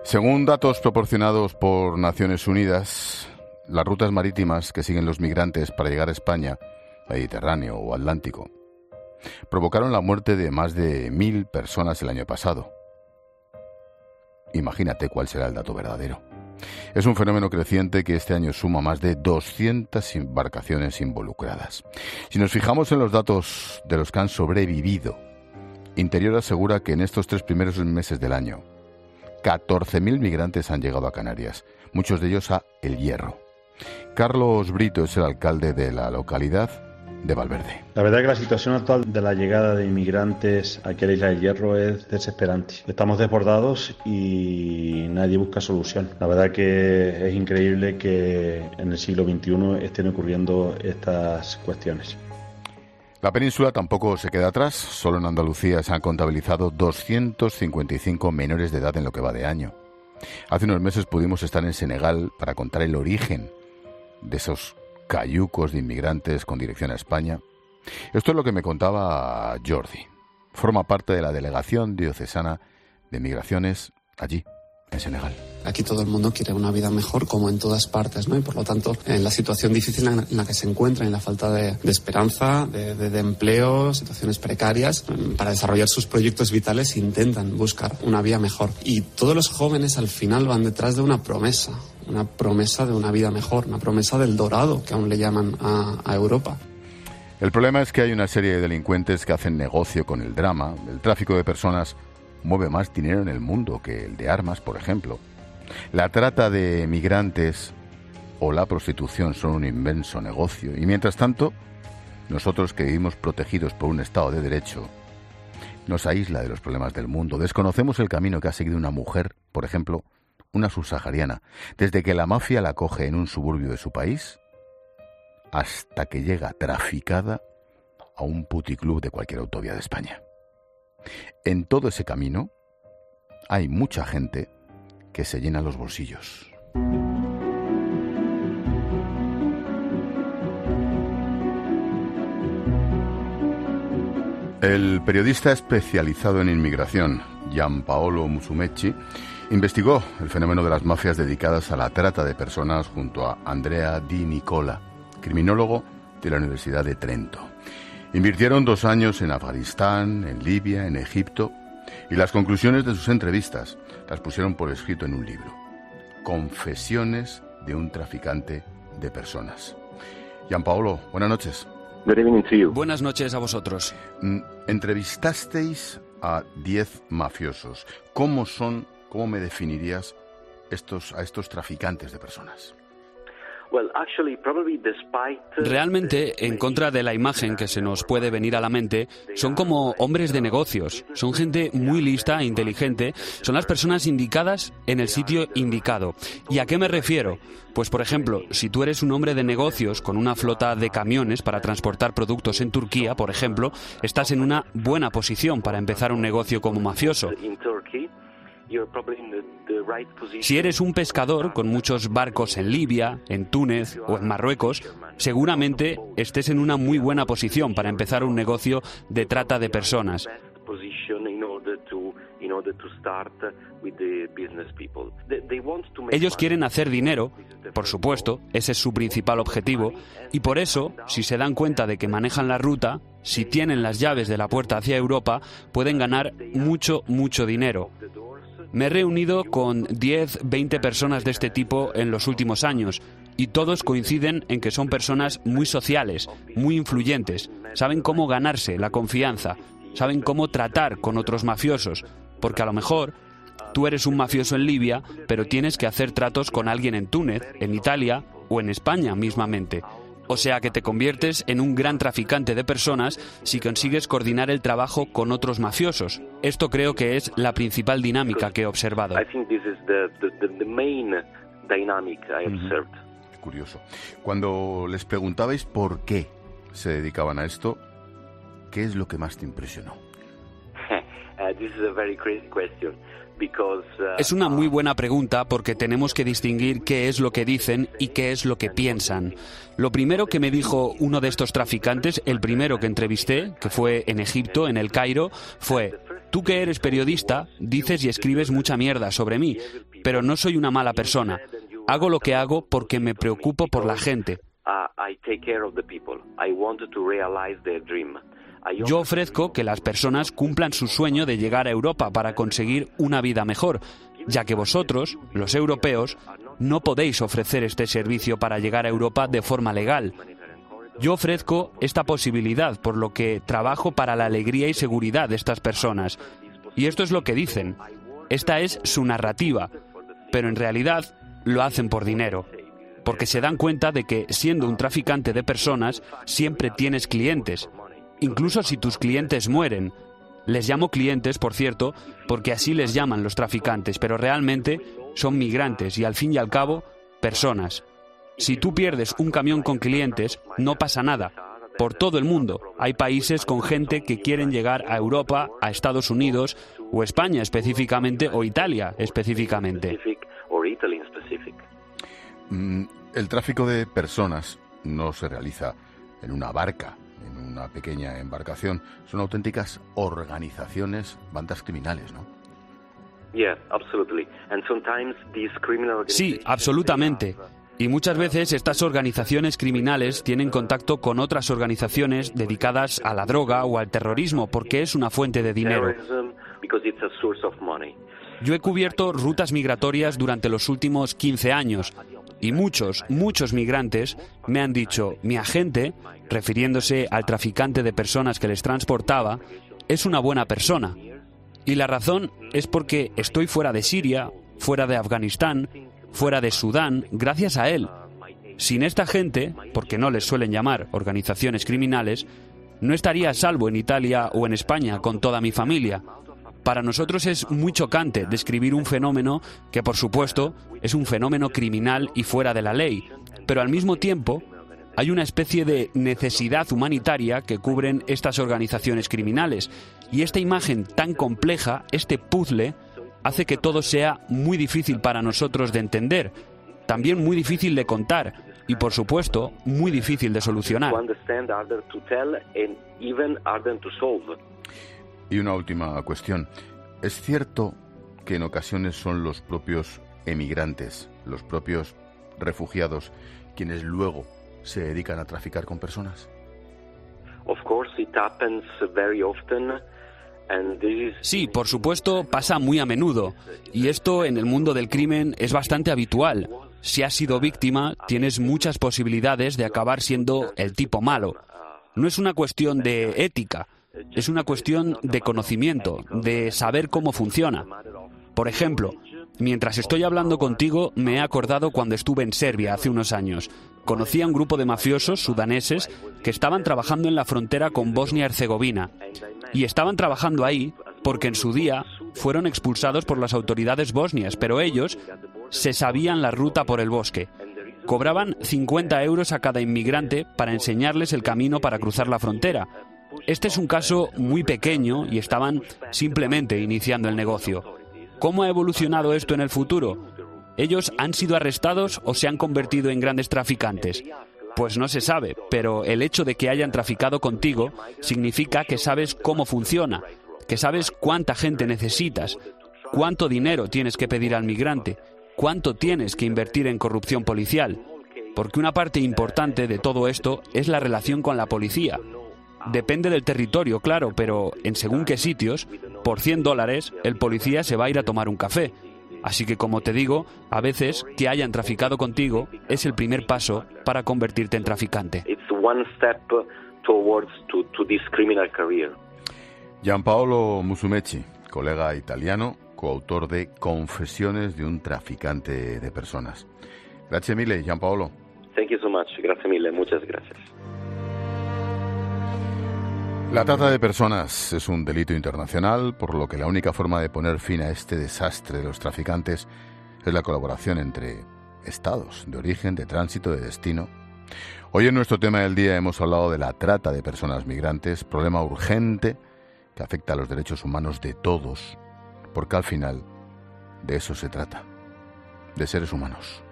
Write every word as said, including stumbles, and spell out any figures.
Según datos proporcionados por Naciones Unidas, las rutas marítimas que siguen los migrantes para llegar a España, Mediterráneo o Atlántico, provocaron la muerte de más de mil personas el año pasado. Imagínate cuál será el dato verdadero. Es un fenómeno creciente que este año suma más de doscientas embarcaciones involucradas. Si nos fijamos en los datos de los que han sobrevivido, Interior asegura que en estos tres primeros meses del año, catorce mil migrantes han llegado a Canarias, muchos de ellos a El Hierro. Carlos Brito es el alcalde de la localidad de Valverde. La verdad es que la situación actual de la llegada de inmigrantes aquí a la isla del Hierro es desesperante. Estamos desbordados y nadie busca solución. La verdad que es increíble que en el siglo veintiuno estén ocurriendo estas cuestiones. La península tampoco se queda atrás. Solo en Andalucía se han contabilizado doscientos cincuenta y cinco menores de edad en lo que va de año. Hace unos meses pudimos estar en Senegal para contar el origen de esos cayucos de inmigrantes con dirección a España. Esto es lo que me contaba Jordi. Forma parte de la delegación diocesana de migraciones allí, en Senegal. Aquí todo el mundo quiere una vida mejor, como en todas partes, ¿no? Y por lo tanto, en la situación difícil en la que se encuentran, en la falta de, de esperanza, de, de, de empleo, situaciones precarias, para desarrollar sus proyectos vitales intentan buscar una vía mejor. Y todos los jóvenes al final van detrás de una promesa, una promesa de una vida mejor, una promesa del dorado, que aún le llaman a, a Europa. El problema es que hay una serie de delincuentes que hacen negocio con el drama. El tráfico de personas mueve más dinero en el mundo que el de armas, por ejemplo. La trata de migrantes o la prostitución son un inmenso negocio. Y mientras tanto, nosotros que vivimos protegidos por un Estado de Derecho, nos aísla de los problemas del mundo. Desconocemos el camino que ha seguido una mujer, por ejemplo, una subsahariana, desde que la mafia la coge en un suburbio de su país hasta que llega traficada a un puticlub de cualquier autovía de España. En todo ese camino hay mucha gente que se llena los bolsillos. El periodista especializado en inmigración, Gianpaolo Musumeci, investigó el fenómeno de las mafias dedicadas a la trata de personas junto a Andrea Di Nicola, criminólogo de la Universidad de Trento. Invirtieron dos años en Afganistán, en Libia, en Egipto, y las conclusiones de sus entrevistas las pusieron por escrito en un libro. Confesiones de un traficante de personas. Gianpaolo, buenas noches. Good evening to you. Buenas noches a vosotros. Entrevistasteis a diez mafiosos. ¿Cómo son, cómo me definirías estos, a estos traficantes de personas? Realmente, en contra de la imagen que se nos puede venir a la mente, son como hombres de negocios, son gente muy lista e inteligente, son las personas indicadas en el sitio indicado. ¿Y a qué me refiero? Pues, por ejemplo, si tú eres un hombre de negocios con una flota de camiones para transportar productos en Turquía, por ejemplo, estás en una buena posición para empezar un negocio como mafioso. Si eres un pescador con muchos barcos en Libia, en Túnez o en Marruecos, seguramente estés en una muy buena posición para empezar un negocio de trata de personas. Ellos quieren hacer dinero, por supuesto, ese es su principal objetivo, y por eso, si se dan cuenta de que manejan la ruta, si tienen las llaves de la puerta hacia Europa, pueden ganar mucho, mucho dinero. Me he reunido con diez, veinte personas de este tipo en los últimos años y todos coinciden en que son personas muy sociales, muy influyentes, saben cómo ganarse la confianza, saben cómo tratar con otros mafiosos, porque a lo mejor tú eres un mafioso en Libia, pero tienes que hacer tratos con alguien en Túnez, en Italia o en España mismamente. O sea que te conviertes en un gran traficante de personas si consigues coordinar el trabajo con otros mafiosos. Esto creo que es la principal dinámica que he observado. Curioso. Cuando les preguntabais por qué se dedicaban a esto, ¿qué es lo que más te impresionó? Es una muy buena pregunta porque tenemos que distinguir qué es lo que dicen y qué es lo que piensan. Lo primero que me dijo uno de estos traficantes, el primero que entrevisté, que fue en Egipto, en El Cairo, fue: Tú que eres periodista, dices y escribes mucha mierda sobre mí, pero no soy una mala persona. Hago lo que hago porque me preocupo por la gente. Yo ofrezco que las personas cumplan su sueño de llegar a Europa para conseguir una vida mejor, ya que vosotros, los europeos, no podéis ofrecer este servicio para llegar a Europa de forma legal. Yo ofrezco esta posibilidad, por lo que trabajo para la alegría y seguridad de estas personas. Y esto es lo que dicen. Esta es su narrativa, pero en realidad lo hacen por dinero, porque se dan cuenta de que siendo un traficante de personas siempre tienes clientes, incluso si tus clientes mueren. Les llamo clientes, por cierto, porque así les llaman los traficantes, pero realmente son migrantes y al fin y al cabo, personas. Si tú pierdes un camión con clientes, no pasa nada. Por todo el mundo hay países con gente que quieren llegar a Europa, a Estados Unidos, o España específicamente, o Italia específicamente. El tráfico de personas no se realiza en una barca, en una pequeña embarcación. Son auténticas organizaciones, bandas criminales, ¿no? Sí, absolutamente. Y muchas veces estas organizaciones criminales tienen contacto con otras organizaciones dedicadas a la droga o al terrorismo porque es una fuente de dinero. Yo he cubierto rutas migratorias durante los últimos quince años y muchos, muchos migrantes me han dicho, mi agente, refiriéndose al traficante de personas que les transportaba, es una buena persona. Y la razón es porque estoy fuera de Siria, fuera de Afganistán, fuera de Sudán, gracias a él. Sin esta gente, porque no les suelen llamar organizaciones criminales, no estaría a salvo en Italia o en España con toda mi familia. Para nosotros es muy chocante describir un fenómeno que, por supuesto, es un fenómeno criminal y fuera de la ley, pero al mismo tiempo hay una especie de necesidad humanitaria que cubren estas organizaciones criminales, y esta imagen tan compleja, este puzzle, hace que todo sea muy difícil para nosotros de entender, también muy difícil de contar y, por supuesto, muy difícil de solucionar. Y una última cuestión. ¿Es cierto que en ocasiones son los propios emigrantes, los propios refugiados, quienes luego se dedican a traficar con personas? Sí, por supuesto, pasa muy a menudo. Y esto en el mundo del crimen es bastante habitual. Si has sido víctima, tienes muchas posibilidades de acabar siendo el tipo malo. No es una cuestión de ética, es una cuestión de conocimiento, de saber cómo funciona. Por ejemplo, mientras estoy hablando contigo, me he acordado cuando estuve en Serbia hace unos años. Conocí a un grupo de mafiosos sudaneses que estaban trabajando en la frontera con Bosnia-Herzegovina. Y estaban trabajando ahí porque en su día fueron expulsados por las autoridades bosnias, pero ellos se sabían la ruta por el bosque. Cobraban cincuenta euros a cada inmigrante para enseñarles el camino para cruzar la frontera. Este es un caso muy pequeño y estaban simplemente iniciando el negocio. ¿Cómo ha evolucionado esto en el futuro? ¿Ellos han sido arrestados o se han convertido en grandes traficantes? Pues no se sabe, pero el hecho de que hayan traficado contigo significa que sabes cómo funciona, que sabes cuánta gente necesitas, cuánto dinero tienes que pedir al migrante, cuánto tienes que invertir en corrupción policial. Porque una parte importante de todo esto es la relación con la policía. Depende del territorio, claro, pero en según qué sitios, por cien dólares, el policía se va a ir a tomar un café. Así que, como te digo, a veces que hayan traficado contigo es el primer paso para convertirte en traficante. Giampaolo Musumeci, colega italiano, coautor de Confesiones de un traficante de personas. Grazie mille, Giampaolo. Thank you so much. Grazie mille. Muchas gracias. La trata de personas es un delito internacional, por lo que la única forma de poner fin a este desastre de los traficantes es la colaboración entre estados de origen, de tránsito, de destino. Hoy en nuestro tema del día hemos hablado de la trata de personas migrantes, problema urgente que afecta a los derechos humanos de todos, porque al final de eso se trata, de seres humanos.